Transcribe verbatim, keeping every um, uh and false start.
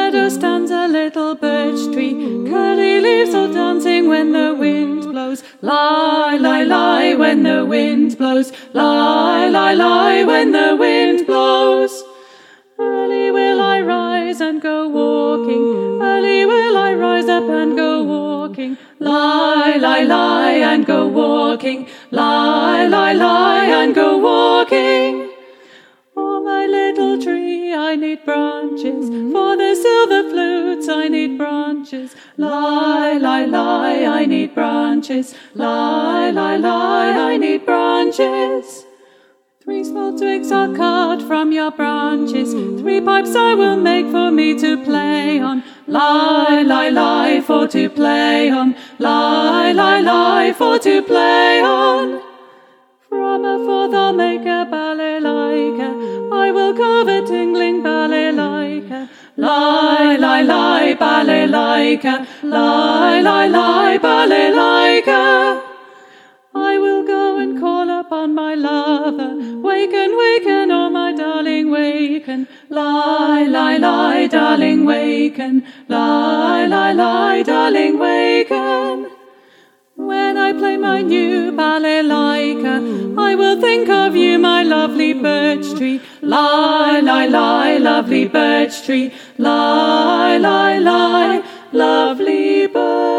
meadow stands a little birch tree, curly leaves all dancing when the wind blows. Lie, lie, lie, when the wind blows. Lie, lie, lie, when the wind blows. Early will I rise and go walking. Early will I rise up and go walking. Lie, lie, lie, and go walking. Lie, lie, lie, and go walking. For my little tree I need branches. For the silver flutes I need branches. Lie, lie, lie, I need branches. Lie, lie, lie, I need branches. Three small twigs I'll cut from your branches. Three pipes I will make for me to play on. Lie, lie, lie, for to play on. Lie, lie, lie, for to play on. From a fourth I'll make a balalaika. I will carve a tingling balalaika. Lie, lie, lie, balalaika. Lie, lie, lie, balalaika. I will go and call upon my lover. Waken, waken, oh my darling, waken. Lie, lie, lie, darling, waken. Lie, lie, lie, darling, waken. When I play my new balalaika, I will think of you, my lovely birch tree. Lie, lie, lie, lovely birch tree. Lie, lie, lie, lovely birch